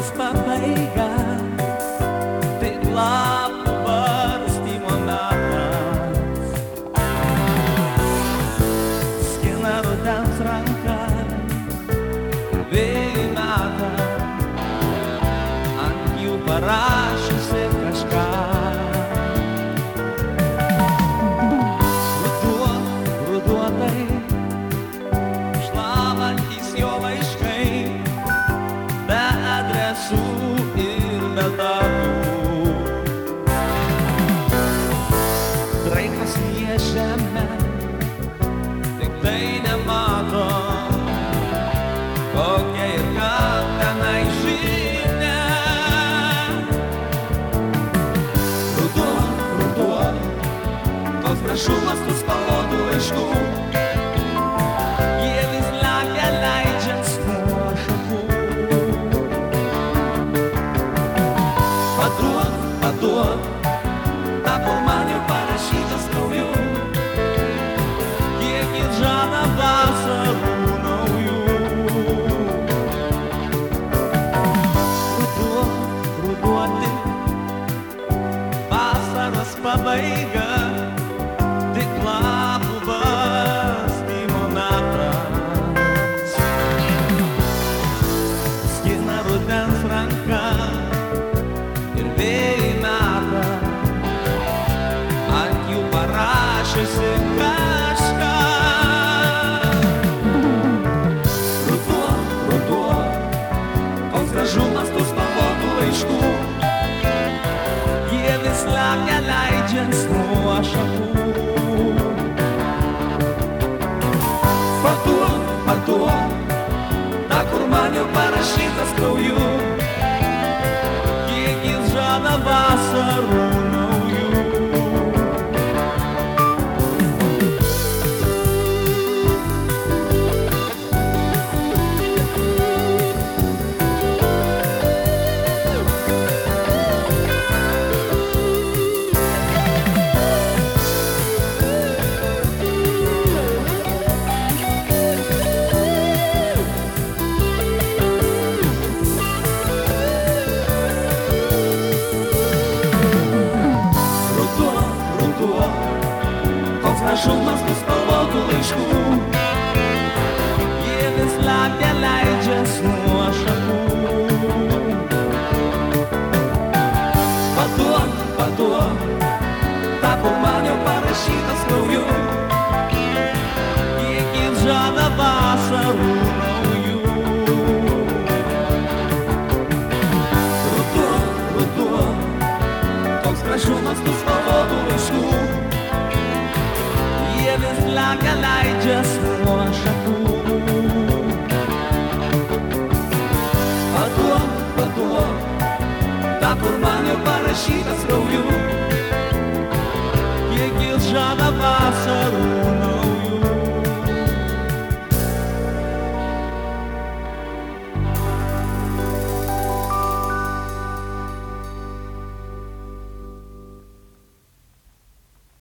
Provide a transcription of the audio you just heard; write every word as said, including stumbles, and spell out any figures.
vasaros pabaiga, tik lapų barstymo metas. Skina rudens ranka, vėjai meta, ant jų parašiusi kažką. Ruduo, ruduo tai, šlavantys jo laiškai, be adresų ir be datų. Draikas jie žemę, tik tai nemato, kokia ir ką tenai žinia. Ruduo, ruduo, toks gražumas tų spalvotų laiškų, jie vis lekia leidžiant nuo šakų. Paduok, paduok, tą, kur man jau parašytas krauju, kiek jis žada vasarų naujų. Ruduo, ruduo tik, vasaros pabaiga, tik lapų barstymo metas. Skina rudens ranka ir vėjai meta, ant jų parašiusi kažką. Ruduo, ruduo, koks gražumas tų spalvotų laiškų, jie vis lekia leidžiant nuo šakų. Paduok, paduok, tą, kur man jau parašytas krauju, kiek jis žada vasarų naujų. Gražumas tų spalvotų laiškų, jie vis lekia leidžias nuo šakų. Paduok, paduok, tą, kur man jau parašytas krauju, kiek jis žada vasarų naujų. Ruduo, ruduo, toks gražumas tų spalvotų laiškų, vis lekia leidžias nuo šakų. Paduok, paduok, tą, kur man jau parašytas